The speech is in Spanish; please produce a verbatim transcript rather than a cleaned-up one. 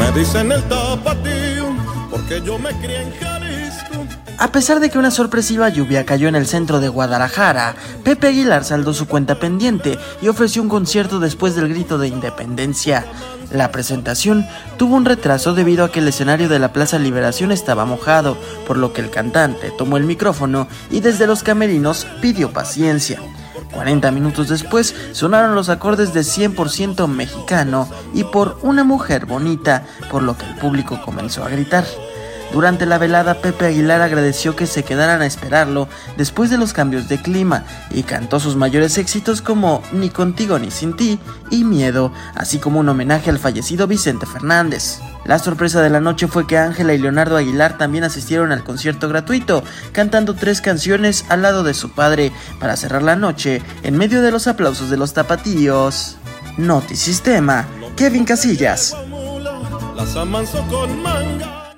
Me dicen el tapatío porque yo me crié en Jalisco. A pesar de que una sorpresiva lluvia cayó en el centro de Guadalajara, Pepe Aguilar saldó su cuenta pendiente y ofreció un concierto después del grito de independencia. La presentación tuvo un retraso debido a que el escenario de la Plaza Liberación estaba mojado, por lo que el cantante tomó el micrófono y desde los camerinos pidió paciencia. cuarenta minutos después sonaron los acordes de cien por ciento mexicano y por Una mujer bonita, por lo que el público comenzó a gritar. Durante la velada, Pepe Aguilar agradeció que se quedaran a esperarlo después de los cambios de clima y cantó sus mayores éxitos como Ni contigo ni sin ti y Miedo, así como un homenaje al fallecido Vicente Fernández. La sorpresa de la noche fue que Ángela y Leonardo Aguilar también asistieron al concierto gratuito, cantando tres canciones al lado de su padre para cerrar la noche en medio de los aplausos de los tapatíos. Notisistema, Kevin Casillas. Las amanso con manga.